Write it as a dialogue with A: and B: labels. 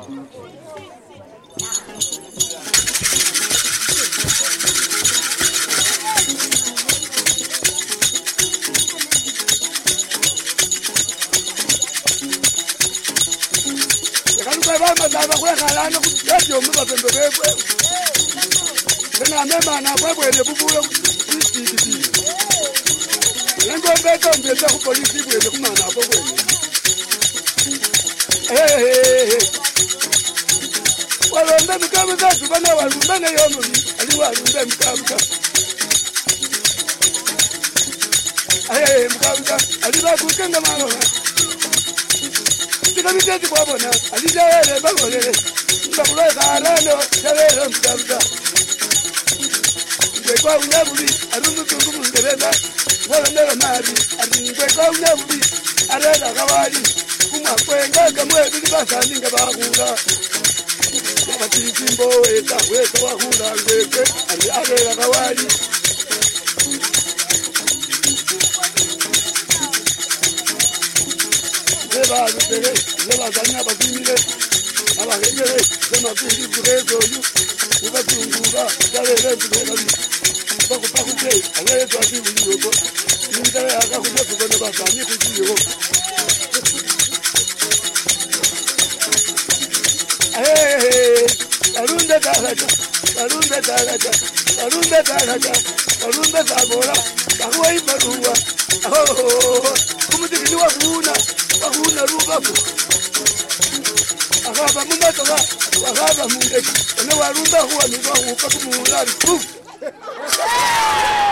A: Madaba kwa kalana kutyo mba pembe bebwe tena mema na bwebwe ne bubulo kiti lengo beto mbeza ku polisi bwele kumana abo bwele walombe mkabu zatu bana walumbe ne yomuli ali walumbe mkabu mkabu ali bakukenga malona Kabiteti kwa bona alijawele bagolele ndakula kalano jawele mkabuka kwa unyabuli arundu tungu mungereza wala ndela mari aringwe kwa unyabuli arela kawali kuma kwenga kamwe bilibasani ngabahula abatimbo weta wahula ngeke ari arela kawali Leva zanya bazimile abahegere zemapindi kurezo yu ubatunguga dalele ndubeli bakupakuje alezo azimile yuko ndale akakuje kubone bazanye kujiyo arunde zabora bahoi baruwa kumudikini wakuna rubafu akaba mumatoka akaba mundeki ne warunda huwa nuba hupa kumulari